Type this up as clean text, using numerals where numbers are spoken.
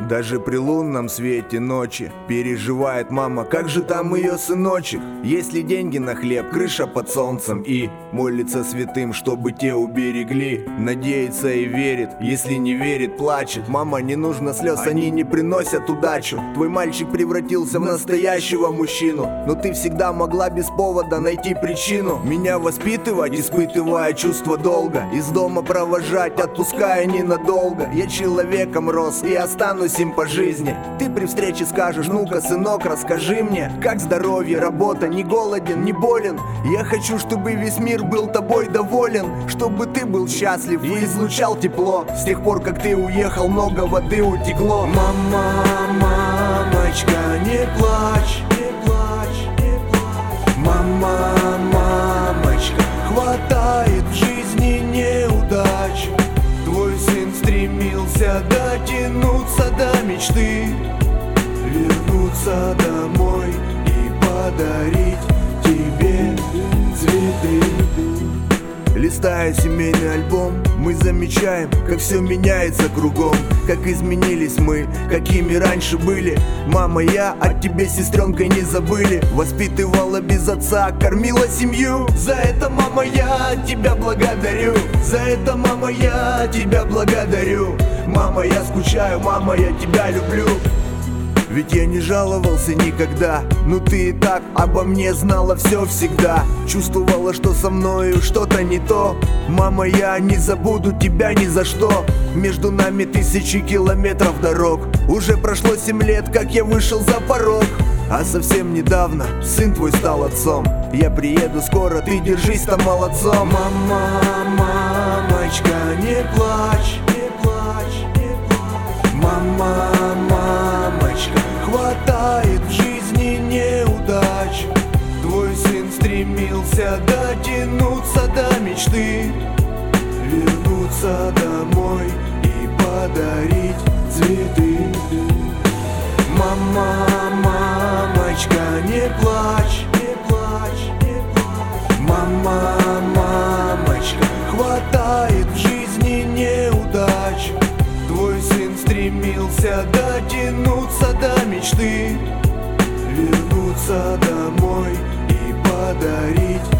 Даже при лунном свете ночи переживает мама, как же там ее сыночек. Есть ли деньги на хлеб, крыша под солнцем, и молится святым, чтобы те уберегли. Надеется и верит, если не верит, плачет. Мама, не нужно слез, они не приносят удачу. Твой мальчик превратился в настоящего мужчину, но ты всегда могла без повода найти причину. Меня воспитывать, испытывая чувство долга, из дома провожать, отпуская ненадолго. Я человеком рос и останусь им по жизни. Ты при встрече скажешь: ну-ка, сынок, расскажи мне, как здоровье, работа, не голоден, не болен. Я хочу, чтобы весь мир был тобой доволен, чтобы ты был счастлив и излучал тепло. С тех пор, как ты уехал, много воды утекло. Мама, мамочка, не плачь, не плачь, не плачь. Мама, мамочка, хватает в жизни неудач. Твой сын стремился дотянуться до мечты, вернуться домой и подарить тебе цветы. Листая семейный альбом, мы замечаем, как все меняется кругом, как изменились мы, какими раньше были. Мама, я о тебе, сестренкой, не забыли. Воспитывала без отца, кормила семью. За это, мама, я тебя благодарю. За это, мама, я тебя благодарю. Мама, я скучаю, мама, я тебя люблю. Ведь я не жаловался никогда, ну ты и так обо мне знала все всегда. Чувствовала, что со мною что-то не то. Мама, я не забуду тебя ни за что. Между нами тысячи километров дорог. Уже прошло 7 лет, как я вышел за порог. А совсем недавно сын твой стал отцом. Я приеду скоро, ты держись там молодцом. Мама, мамочка, не плачь, не плачь, не плачь. Мама, мамочка, хватает в жизни неудач. Твой сын стремился дотянуться до мечты, вернуться домой и подарить цветы. Мама, мамочка, не плачь, не плачь, не плачь. Мама, мамочка, хватает в жизни неудач. Твой сын стремился дотянуться до мечты, вернуться домой и подарить